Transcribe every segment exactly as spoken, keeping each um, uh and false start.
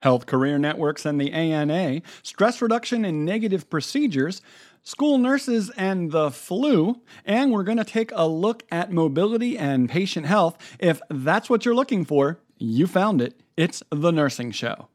Health Career Networks and the A N A, stress reduction and negative procedures, school nurses and the flu, and we're going to take a look at mobility and patient health. If that's what you're looking for, you found it. It's The Nursing Show.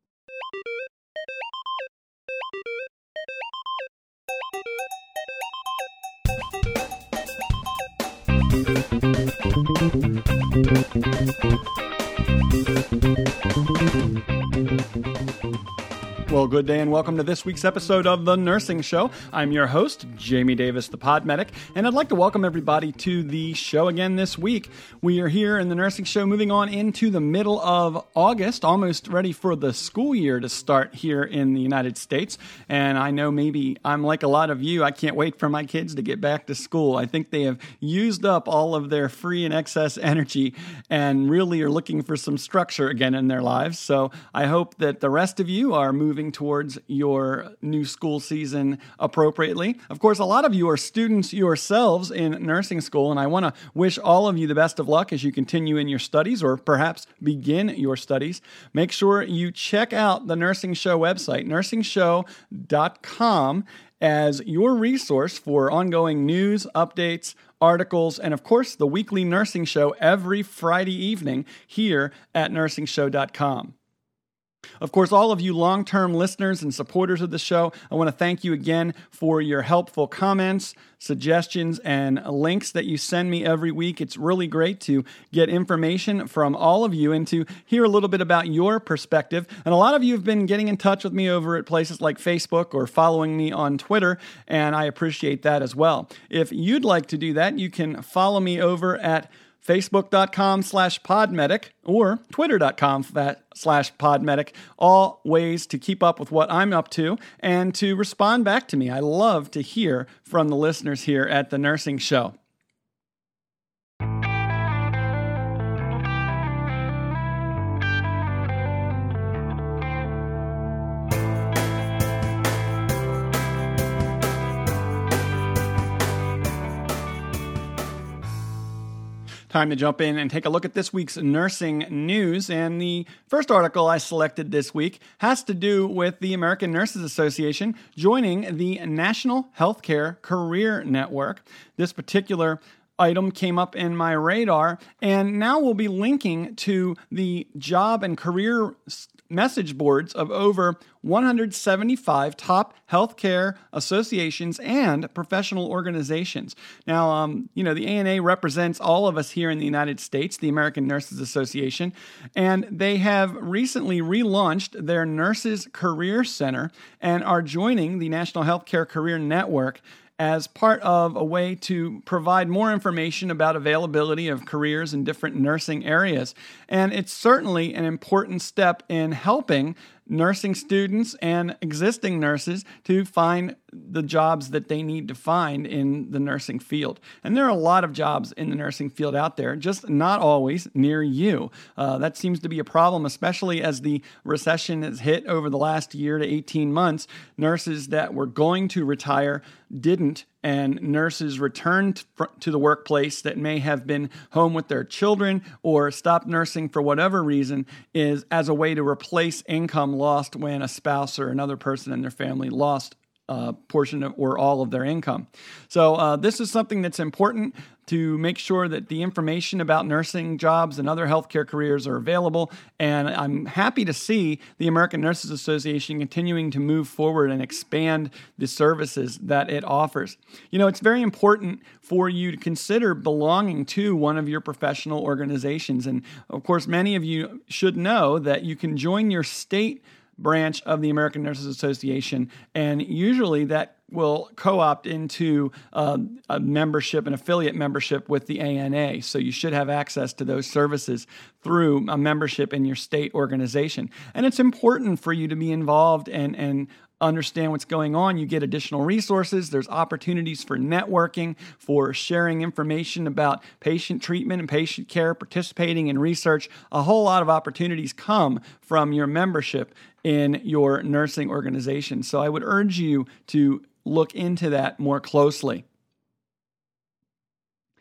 Well, good day and welcome to this week's episode of The Nursing Show. I'm your host, Jamie Davis, the Pod Medic, and I'd like to welcome everybody to the show again this week. We are here in The Nursing Show moving on into the middle of August, almost ready for the school year to start here in the United States. And I know maybe I'm like a lot of you, I can't wait for my kids to get back to school. I think they have used up all of their free and excess energy and really are looking for some structure again in their lives. So I hope that the rest of you are moving towards your new school season appropriately. Of course, a lot of you are students yourselves in nursing school, and I want to wish all of you the best of luck as you continue in your studies or perhaps begin your studies. Make sure you check out the Nursing Show website, nursing show dot com, as your resource for ongoing news, updates, articles, and of course, the weekly Nursing Show every Friday evening here at nursing show dot com. Of course, all of you long-term listeners and supporters of the show, I want to thank you again for your helpful comments, suggestions, and links that you send me every week. It's really great to get information from all of you and to hear a little bit about your perspective. And a lot of you have been getting in touch with me over at places like Facebook or following me on Twitter, and I appreciate that as well. If you'd like to do that, you can follow me over at Facebook.com slash Podmedic or Twitter.com slash Podmedic, all ways to keep up with what I'm up to and to respond back to me. I love to hear from the listeners here at The Nursing Show. Time to jump in and take a look at this week's nursing news. And the first article I selected this week has to do with the American Nurses Association joining the National Healthcare Career Network. This particular item came up in my radar, and now we'll be linking to the job and career message boards of over one hundred seventy-five top healthcare associations and professional organizations. Now, um, you know, the A N A represents all of us here in the United States, the American Nurses Association, and they have recently relaunched their Nurses Career Center and are joining the National Healthcare Career Network as part of a way to provide more information about availability of careers in different nursing areas. And it's certainly an important step in helping nursing students and existing nurses to find the jobs that they need to find in the nursing field. And there are a lot of jobs in the nursing field out there, just not always near you. Uh, that seems to be a problem, especially as the recession has hit over the last year to eighteen months. Nurses that were going to retire didn't, and nurses returned to the workplace that may have been home with their children or stopped nursing for whatever reason is as a way to replace income lost when a spouse or another person in their family lost a portion of, or all of their income. So uh, this is something that's important to make sure that the information about nursing jobs and other healthcare careers are available. And I'm happy to see the American Nurses Association continuing to move forward and expand the services that it offers. You know, it's very important for you to consider belonging to one of your professional organizations. And of course, many of you should know that you can join your state branch of the American Nurses Association, and usually that will co-opt into uh, a membership, an affiliate membership with the A N A. So you should have access to those services through a membership in your state organization. And it's important for you to be involved and, and understand what's going on. You get additional resources. There's opportunities for networking, for sharing information about patient treatment and patient care, participating in research. A whole lot of opportunities come from your membership in your nursing organization. So I would urge you to look into that more closely.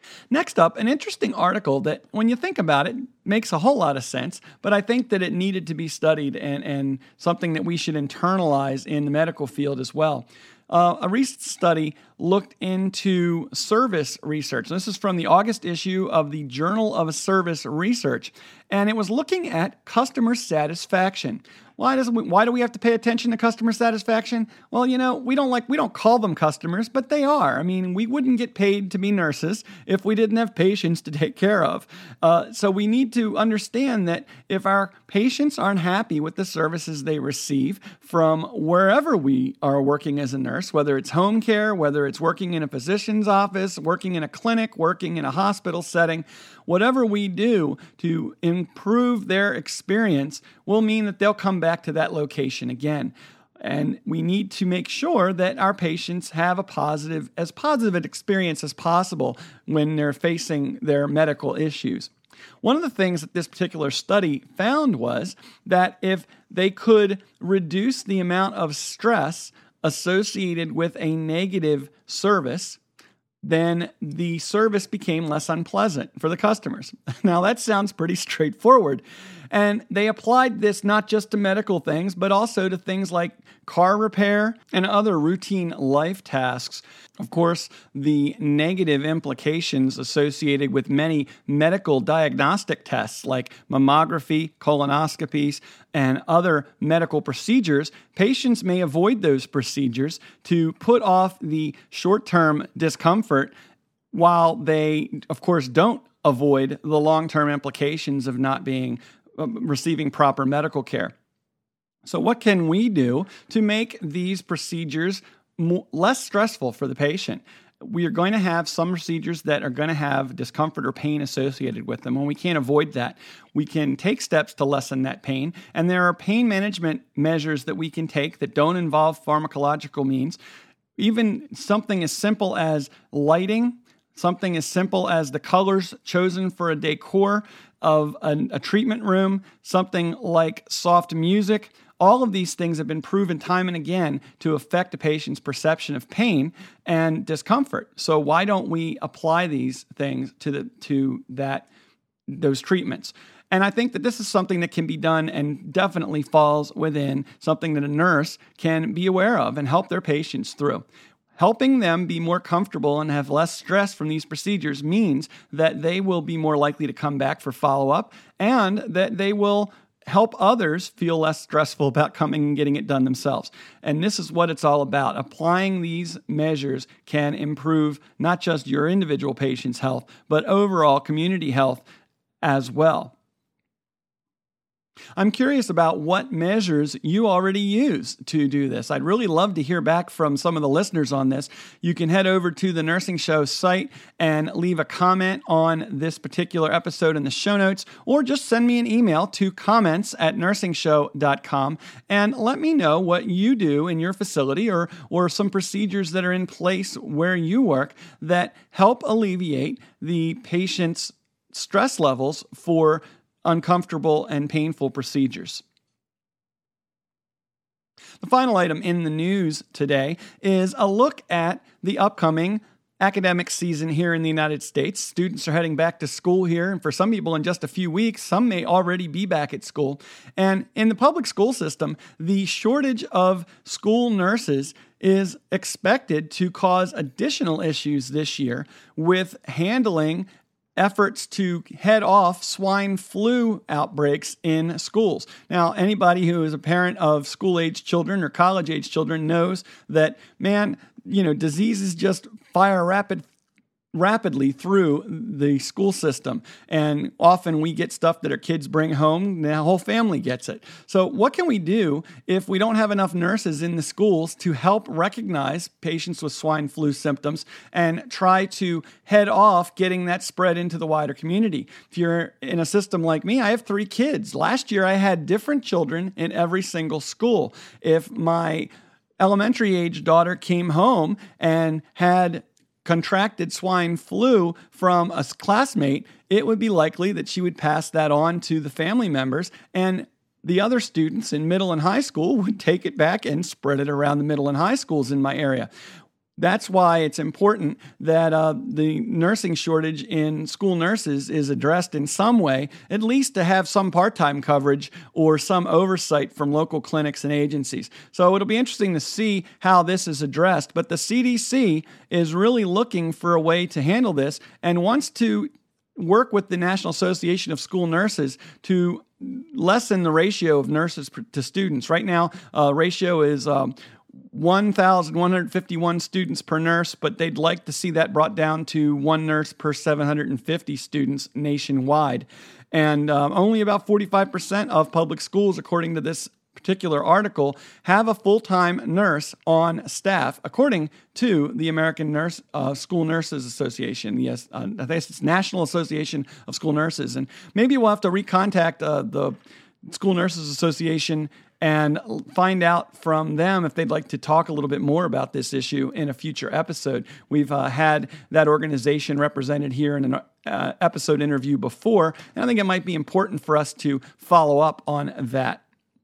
Next up, an interesting article that, when you think about it, makes a whole lot of sense, but I think that it needed to be studied and, and something that we should internalize in the medical field as well. Uh, a recent study looked into service research. This is from the August issue of the Journal of Service Research, and it was looking at customer satisfaction. Why does we, why do we have to pay attention to customer satisfaction? Well, you know, we don't like we don't call them customers, but they are. I mean, we wouldn't get paid to be nurses if we didn't have patients to take care of. Uh, so we need to understand that if our patients aren't happy with the services they receive from wherever we are working as a nurse, whether it's home care, whether it's working in a physician's office, working in a clinic, working in a hospital setting, whatever we do to improve their experience will mean that they'll come back to that location again. And we need to make sure that our patients have a positive, as positive an experience as possible when they're facing their medical issues. One of the things that this particular study found was that if they could reduce the amount of stress associated with a negative service, then the service became less unpleasant for the customers. Now, that sounds pretty straightforward. And they applied this not just to medical things, but also to things like car repair and other routine life tasks. Of course, the negative implications associated with many medical diagnostic tests like mammography, colonoscopies, and other medical procedures, patients may avoid those procedures to put off the short-term discomfort while they, of course, don't avoid the long-term implications of not being receiving proper medical care. So what can we do to make these procedures more, less stressful for the patient? We are going to have some procedures that are going to have discomfort or pain associated with them, and we can't avoid that. We can take steps to lessen that pain, and there are pain management measures that we can take that don't involve pharmacological means. Even something as simple as lighting, something as simple as the colors chosen for a decor of a, a treatment room, something like soft music. All of these things have been proven time and again to affect a patient's perception of pain and discomfort. So why don't we apply these things to the to that those treatments? And I think that this is something that can be done and definitely falls within something that a nurse can be aware of and help their patients through. Helping them be more comfortable and have less stress from these procedures means that they will be more likely to come back for follow-up and that they will help others feel less stressful about coming and getting it done themselves. And this is what it's all about. Applying these measures can improve not just your individual patient's health, but overall community health as well. I'm curious about what measures you already use to do this. I'd really love to hear back from some of the listeners on this. You can head over to the Nursing Show site and leave a comment on this particular episode in the show notes, or just send me an email to comments at nursing show dot com and let me know what you do in your facility or, or some procedures that are in place where you work that help alleviate the patient's stress levels for uncomfortable and painful procedures. The final item in the news today is a look at the upcoming academic season here in the United States. Students are heading back to school here, and for some people in just a few weeks, some may already be back at school. And in the public school system, the shortage of school nurses is expected to cause additional issues this year with handling efforts to head off swine flu outbreaks in schools. Now, anybody who is a parent of school-age children or college-age children knows that, man, you know, diseases just fire rapid rapidly through the school system. And often we get stuff that our kids bring home, the whole family gets it. So what can we do if we don't have enough nurses in the schools to help recognize patients with swine flu symptoms and try to head off getting that spread into the wider community? If you're in a system like me, I have three kids. Last year I had different children in every single school. If my elementary age daughter came home and had contracted swine flu from a classmate, it would be likely that she would pass that on to the family members, and the other students in middle and high school would take it back and spread it around the middle and high schools in my area. That's why it's important that uh, the nursing shortage in school nurses is addressed in some way, at least to have some part-time coverage or some oversight from local clinics and agencies. So it'll be interesting to see how this is addressed. But the C D C is really looking for a way to handle this and wants to work with the National Association of School Nurses to lessen the ratio of nurses to students. Right now, uh, ratio is um, one thousand one hundred fifty-one students per nurse, but they'd like to see that brought down to one nurse per seven hundred fifty students nationwide. And um, only about forty-five percent of public schools, according to this particular article, have a full-time nurse on staff, according to the American Nurse uh, School Nurses Association. Yes, uh, I think it's National Association of School Nurses. And maybe we'll have to recontact uh, the School Nurses Association and find out from them if they'd like to talk a little bit more about this issue in a future episode. We've uh, had that organization represented here in an uh, episode interview before, and I think it might be important for us to follow up on that.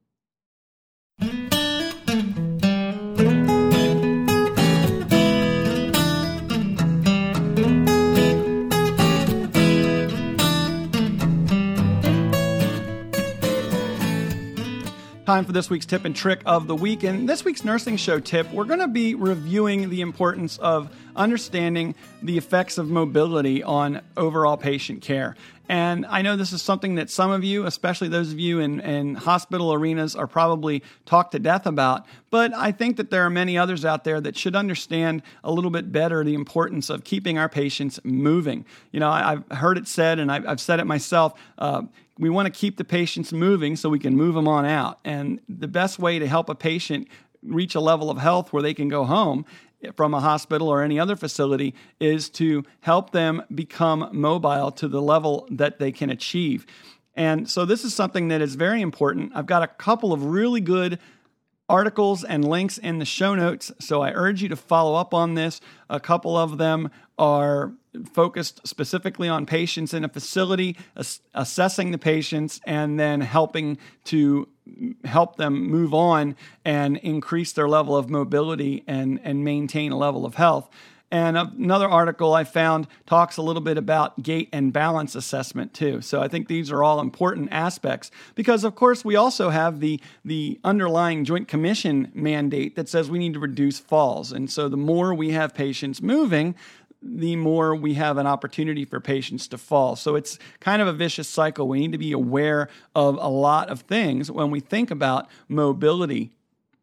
Time for this week's tip and trick of the week. And this week's nursing show tip, we're going to be reviewing the importance of understanding the effects of mobility on overall patient care. And I know this is something that some of you, especially those of you in, in hospital arenas, are probably talked to death about. But I think that there are many others out there that should understand a little bit better the importance of keeping our patients moving. You know, I, I've heard it said, and I've, I've said it myself, uh, we want to keep the patients moving so we can move them on out. And the best way to help a patient reach a level of health where they can go home from a hospital or any other facility is to help them become mobile to the level that they can achieve. And so this is something that is very important. I've got a couple of really good articles and links in the show notes, so I urge you to follow up on this. A couple of them are focused specifically on patients in a facility, ass- assessing the patients, and then helping to help them move on and increase their level of mobility and, and maintain a level of health. And another article I found talks a little bit about gait and balance assessment too. So I think these are all important aspects because, of course, we also have the, the underlying Joint Commission mandate that says we need to reduce falls. And so the more we have patients moving, the more we have an opportunity for patients to fall. So it's kind of a vicious cycle. We need to be aware of a lot of things when we think about mobility.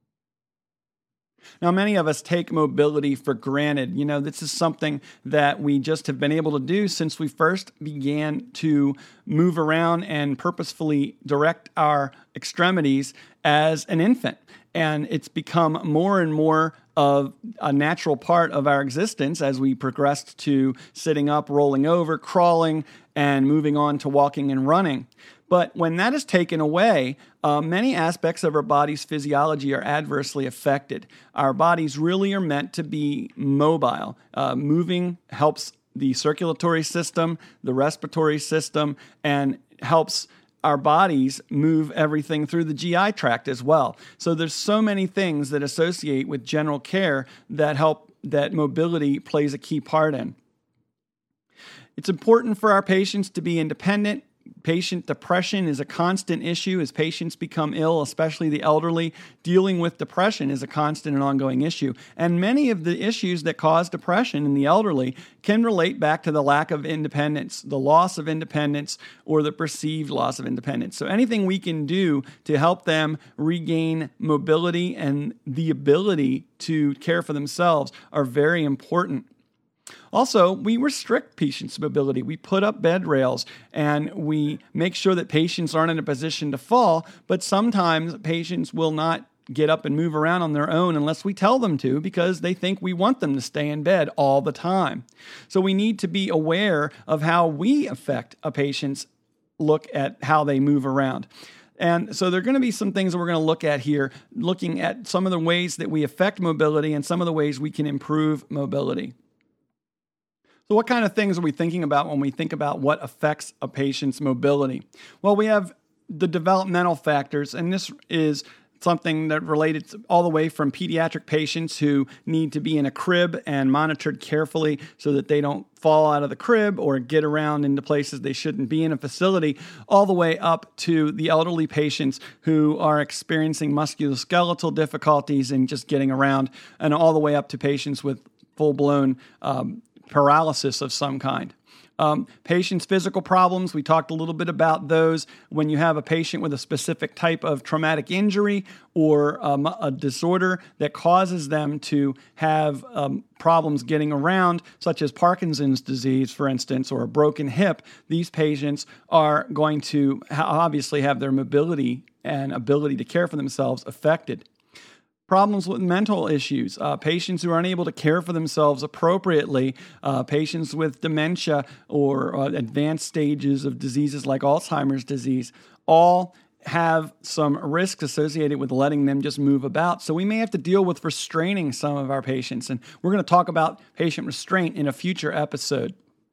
Now, many of us take mobility for granted. You know, this is something that we just have been able to do since we first began to move around and purposefully direct our extremities as an infant. And it's become more and more of a natural part of our existence as we progressed to sitting up, rolling over, crawling, and moving on to walking and running. But when that is taken away, uh, many aspects of our body's physiology are adversely affected. Our bodies really are meant to be mobile. Uh, moving helps the circulatory system, the respiratory system, and helps our bodies move everything through the G I tract as well. So there's so many things that associate with general care that help, that mobility plays a key part in. It's important for our patients to be independent. Patient depression is a constant issue as patients become ill, especially the elderly. Dealing with depression is a constant and ongoing issue. And many of the issues that cause depression in the elderly can relate back to the lack of independence, the loss of independence, or the perceived loss of independence. So anything we can do to help them regain mobility and the ability to care for themselves are very important. Also, we restrict patients' mobility. We put up bed rails and we make sure that patients aren't in a position to fall, but sometimes patients will not get up and move around on their own unless we tell them to because they think we want them to stay in bed all the time. So we need to be aware of how we affect a patient's look at how they move around. And so there are going to be some things that we're going to look at here, looking at some of the ways that we affect mobility and some of the ways we can improve mobility. So what kind of things are we thinking about when we think about what affects a patient's mobility? Well, we have the developmental factors, and this is something that related to all the way from pediatric patients who need to be in a crib and monitored carefully so that they don't fall out of the crib or get around into places they shouldn't be in a facility, all the way up to the elderly patients who are experiencing musculoskeletal difficulties and just getting around, and all the way up to patients with full-blown um, paralysis of some kind. Um, patients' physical problems, we talked a little bit about those. When you have a patient with a specific type of traumatic injury or um, a disorder that causes them to have um, problems getting around, such as Parkinson's disease, for instance, or a broken hip, these patients are going to ha- obviously have their mobility and ability to care for themselves affected. Problems with mental issues, uh, patients who are unable to care for themselves appropriately, uh, patients with dementia or uh, advanced stages of diseases like Alzheimer's disease, all have some risks associated with letting them just move about. So we may have to deal with restraining some of our patients, and we're going to talk about patient restraint in a future episode.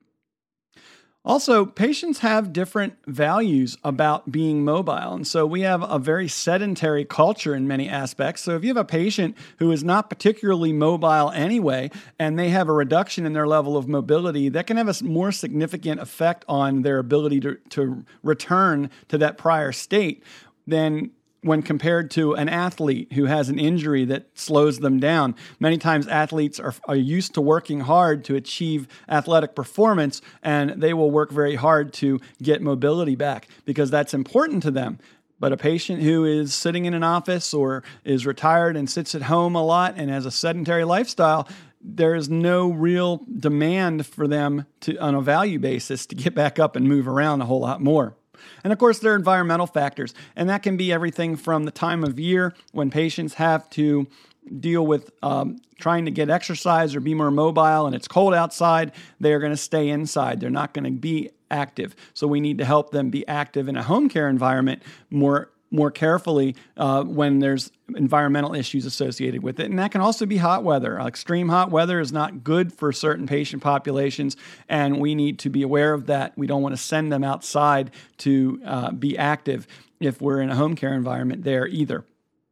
Also, patients have different values about being mobile. And so we have a very sedentary culture in many aspects. So if you have a patient who is not particularly mobile anyway, and they have a reduction in their level of mobility, that can have a more significant effect on their ability to, to return to that prior state than when compared to an athlete who has an injury that slows them down. Many times athletes are, are used to working hard to achieve athletic performance, and they will work very hard to get mobility back because that's important to them. But a patient who is sitting in an office or is retired and sits at home a lot and has a sedentary lifestyle, there is no real demand for them to, on a value basis, to get back up and move around a whole lot more. And of course, there are environmental factors, and that can be everything from the time of year when patients have to deal with um, trying to get exercise or be more mobile and it's cold outside. They're going to stay inside. They're not going to be active. So we need to help them be active in a home care environment more more carefully uh, when there's environmental issues associated with it. And that can also be hot weather. Extreme hot weather is not good for certain patient populations, and we need to be aware of that. We don't want to send them outside to uh, be active if we're in a home care environment there either.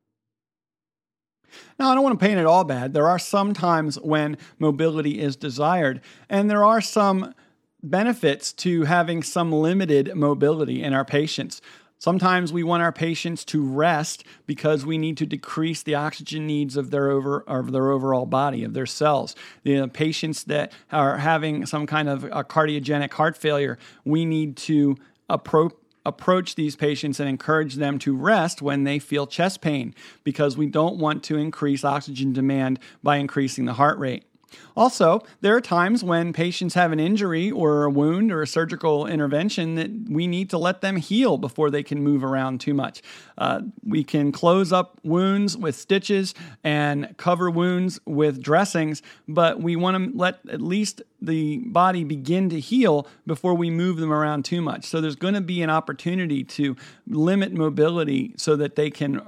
Now, I don't want to paint it all bad. There are some times when mobility is desired, and there are some benefits to having some limited mobility in our patients. Sometimes we want our patients to rest because we need to decrease the oxygen needs of their over of their overall body, of their cells. The patients that are having some kind of a cardiogenic heart failure, we need to approach approach these patients and encourage them to rest when they feel chest pain because we don't want to increase oxygen demand by increasing the heart rate. Also, there are times when patients have an injury or a wound or a surgical intervention that we need to let them heal before they can move around too much. Uh, we can close up wounds with stitches and cover wounds with dressings, but we want to let at least the body begin to heal before we move them around too much. So there's going to be an opportunity to limit mobility so that they can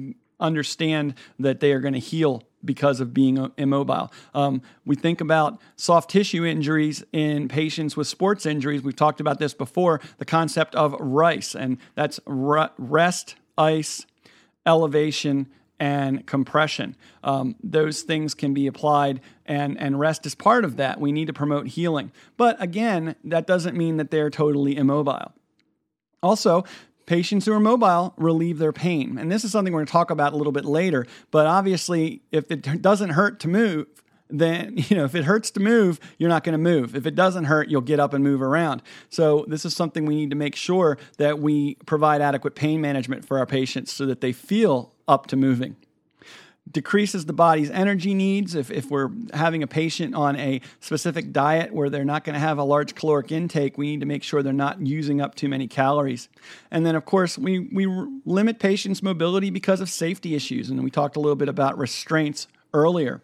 understand that they are going to heal because of being immobile. Um, we think about soft tissue injuries in patients with sports injuries. We've talked about this before, the concept of RICE, and that's rest, ice, elevation, and compression. Um, those things can be applied, and, and rest is part of that. We need to promote healing. But again, that doesn't mean that they're totally immobile. Also, patients who are mobile relieve their pain. And this is something we're going to talk about a little bit later. But obviously, if it doesn't hurt to move, then, you know, if it hurts to move, you're not going to move. If it doesn't hurt, you'll get up and move around. So this is something we need to make sure that we provide adequate pain management for our patients so that they feel up to moving. Decreases the body's energy needs. If, if we're having a patient on a specific diet where they're not going to have a large caloric intake, we need to make sure they're not using up too many calories. And then, of course, we, we limit patients' mobility because of safety issues. And we talked a little bit about restraints earlier.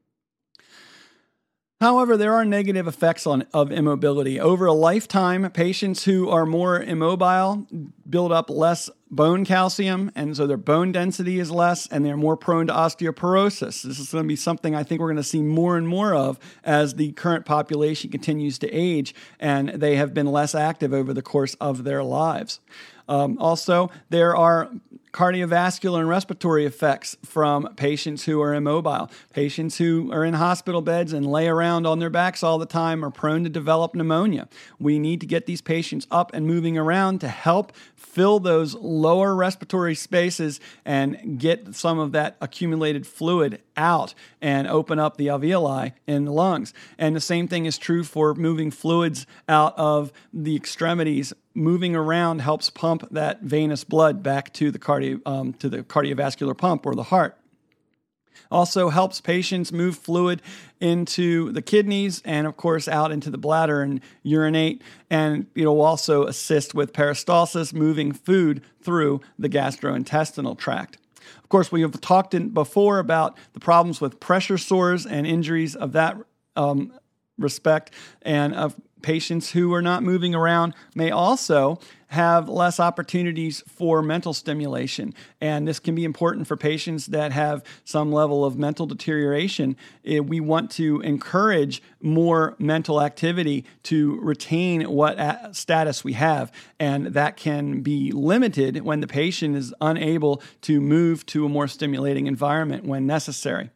However, there are negative effects on, of immobility. Over a lifetime, patients who are more immobile build up less bone calcium, and so their bone density is less, and they're more prone to osteoporosis. This is going to be something I think we're going to see more and more of as the current population continues to age, and they have been less active over the course of their lives. Um, also, there are cardiovascular and respiratory effects from patients who are immobile. Patients who are in hospital beds and lay around on their backs all the time are prone to develop pneumonia. We need to get these patients up and moving around to help fill those lower respiratory spaces and get some of that accumulated fluid out and open up the alveoli in the lungs. And the same thing is true for moving fluids out of the extremities. Moving around helps pump that venous blood back to the cardio, um, to the cardiovascular pump or the heart. Also helps patients move fluid into the kidneys and, of course, out into the bladder and urinate. And it will also assist with peristalsis, moving food through the gastrointestinal tract. Of course, we have talked in before about the problems with pressure sores and injuries of that um, respect, and of patients who are not moving around may also have less opportunities for mental stimulation. And this can be important for patients that have some level of mental deterioration. We want to encourage more mental activity to retain what status we have. And that can be limited when the patient is unable to move to a more stimulating environment when necessary.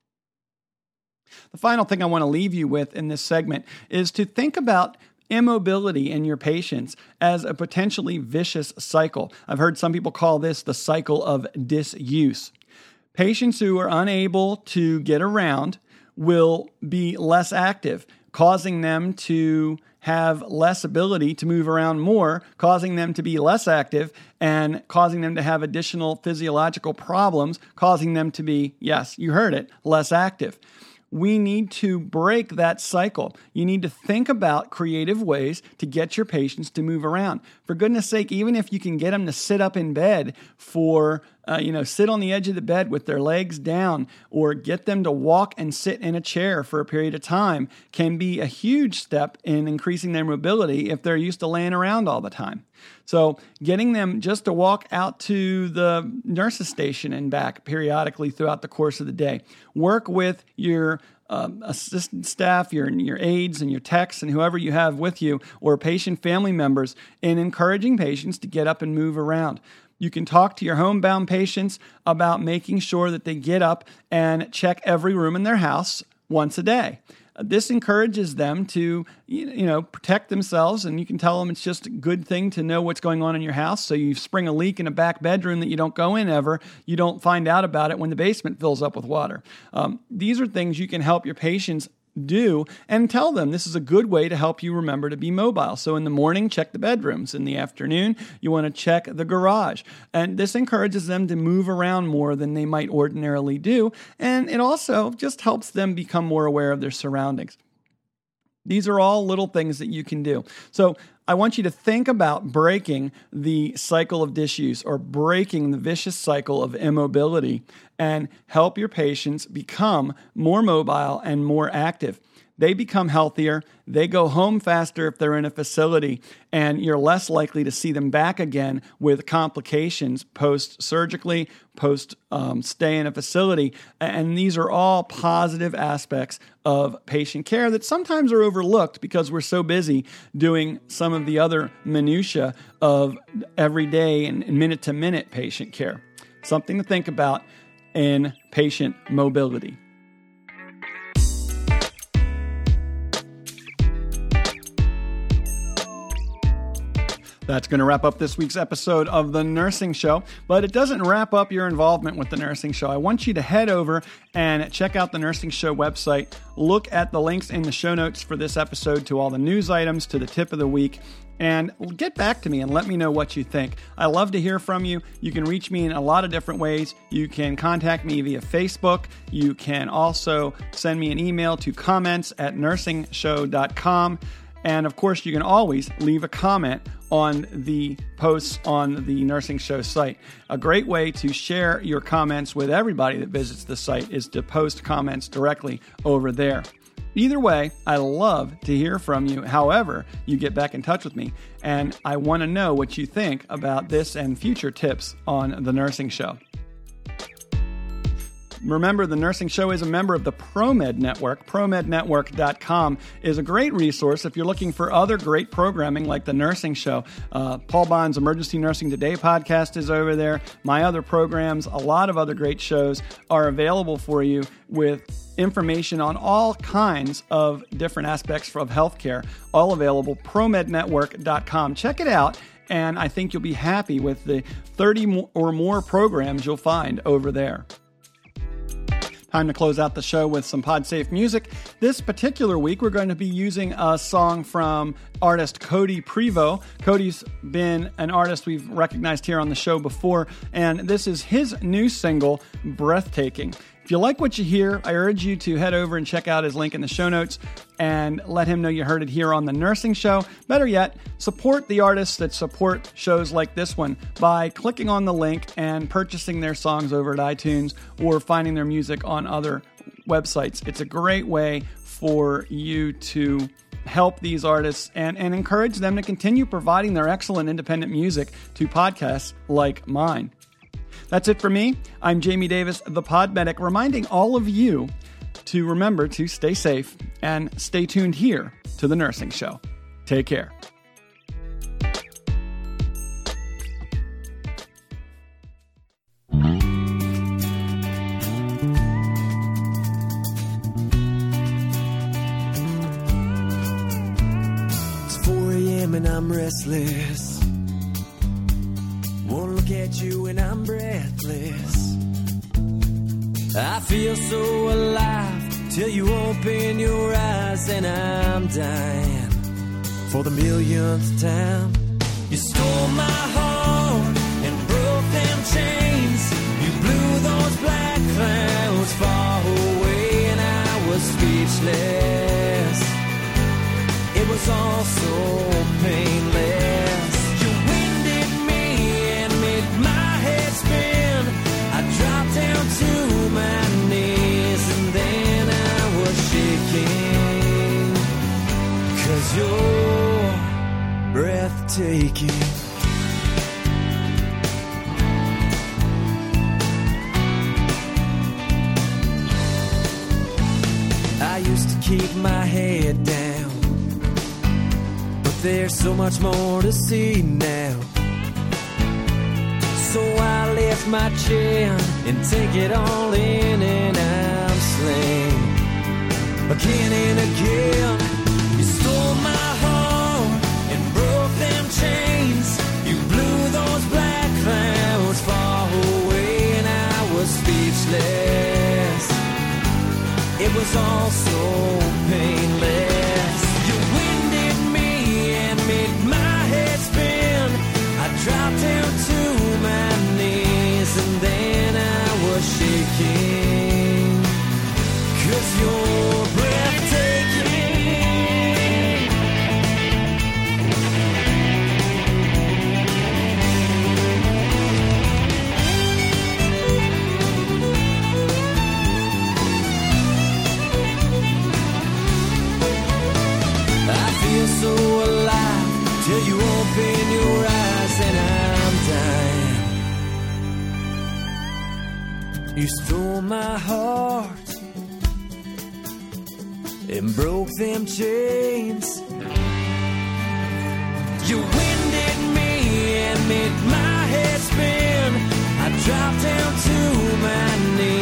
The final thing I want to leave you with in this segment is to think about immobility in your patients as a potentially vicious cycle. I've heard some people call this the cycle of disuse. Patients who are unable to get around will be less active, causing them to have less ability to move around more, causing them to be less active, and causing them to have additional physiological problems, causing them to be, yes, you heard it, less active. We need to break that cycle. You need to think about creative ways to get your patients to move around. For goodness sake, even if you can get them to sit up in bed for, uh, you know, sit on the edge of the bed with their legs down, or get them to walk and sit in a chair for a period of time, can be a huge step in increasing their mobility if they're used to laying around all the time. So getting them just to walk out to the nurse's station and back periodically throughout the course of the day. Work with your um, assistant staff, your, your aides and your techs and whoever you have with you, or patient family members, in encouraging patients to get up and move around. You can talk to your homebound patients about making sure that they get up and check every room in their house once a day. This encourages them to, you know, protect themselves, and you can tell them it's just a good thing to know what's going on in your house. So you spring a leak in a back bedroom that you don't go in ever, you don't find out about it when the basement fills up with water. Um, these are things you can help your patients do, and tell them this is a good way to help you remember to be mobile. So in the morning, check the bedrooms. In the afternoon, you want to check the garage. And this encourages them to move around more than they might ordinarily do. And it also just helps them become more aware of their surroundings. These are all little things that you can do. So I want you to think about breaking the cycle of disuse, or breaking the vicious cycle of immobility, and help your patients become more mobile and more active. They become healthier, they go home faster if they're in a facility, and you're less likely to see them back again with complications post-surgically, post-stay um, in a facility. And these are all positive aspects of patient care that sometimes are overlooked because we're so busy doing some of the other minutia of everyday and minute-to-minute patient care. Something to think about in patient mobility. That's going to wrap up this week's episode of The Nursing Show, but it doesn't wrap up your involvement with The Nursing Show. I want you to head over and check out The Nursing Show website. Look at the links in the show notes for this episode to all the news items, to the tip of the week, and get back to me and let me know what you think. I love to hear from you. You can reach me in a lot of different ways. You can contact me via Facebook. You can also send me an email to comments at nursing show dot com. And of course, you can always leave a comment on the posts on the Nursing Show site. A great way to share your comments with everybody that visits the site is to post comments directly over there. Either way, I love to hear from you, however you get back in touch with me. And I want to know what you think about this and future tips on The Nursing Show. Remember, the Nursing Show is a member of the ProMed Network. pro med network dot com is a great resource if you're looking for other great programming like the Nursing Show. Uh, Paul Bond's Emergency Nursing Today podcast is over there. My other programs, a lot of other great shows are available for you with information on all kinds of different aspects of healthcare, all available, pro med network dot com. Check it out, and I think you'll be happy with the thirty or more programs you'll find over there. Time to close out the show with some PodSafe music. This particular week, we're going to be using a song from artist Cody Prevost. Cody's been an artist we've recognized here on the show before, and this is his new single, Breathtaking. If you like what you hear, I urge you to head over and check out his link in the show notes and let him know you heard it here on The Nursing Show. Better yet, support the artists that support shows like this one by clicking on the link and purchasing their songs over at iTunes or finding their music on other websites. It's a great way for you to help these artists and, and encourage them to continue providing their excellent independent music to podcasts like mine. That's it for me. I'm Jamie Davis, the Pod Medic, reminding all of you to remember to stay safe and stay tuned here to The Nursing Show. Take care. It's four a.m. and I'm restless. Won't look at you and I'm breathless. I feel so alive till you open your eyes and I'm dying for the millionth time. You stole my heart and broke them chains. You blew those black clouds far away and I was speechless. It was all so painless. Down to my knees and then I was shaking, 'cause you're breathtaking. I used to keep my head down, but there's so much more to see now. So I lift my chin and take it all in and I'm slain again and again. You stole my heart and broke them chains. You blew those black clouds far away and I was speechless. It was all so painless. You winded me and made my head spin. I dropped down to my knees and then I was shaking, 'cause you're breathtaking. I feel so alive till you open your eyes and I'm dying. You stole my heart and broke them chains. You winded me and made my head spin. I dropped down to my knees.